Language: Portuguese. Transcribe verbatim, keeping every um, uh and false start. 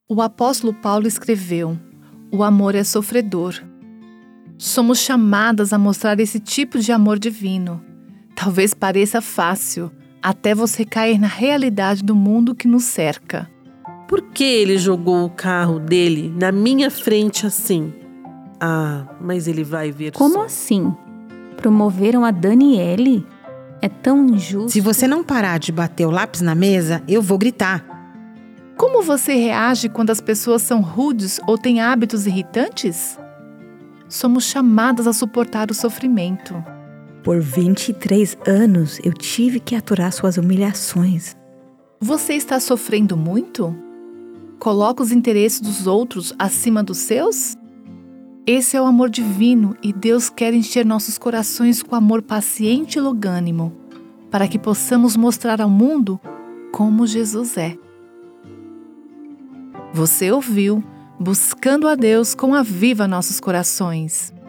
O apóstolo Paulo escreveu: o amor é sofredor. Somos chamadas a mostrar esse tipo de amor divino. Talvez pareça fácil, até você cair na realidade do mundo que nos cerca. Por que ele jogou o carro dele na minha frente assim? Ah, mas ele vai ver Como só. assim? Promoveram a Daniele? É tão injusto. Se você não parar de bater o lápis na mesa, eu vou gritar. Como você reage quando as pessoas são rudes ou têm hábitos irritantes? Somos chamadas a suportar o sofrimento. Por vinte e três anos eu tive que aturar suas humilhações. Você está sofrendo muito? Coloca os interesses dos outros acima dos seus? Esse é o amor divino e Deus quer encher nossos corações com amor paciente e longânimo, para que possamos mostrar ao mundo como Jesus é. Você ouviu Buscando a Deus com Aviva Nossos Corações.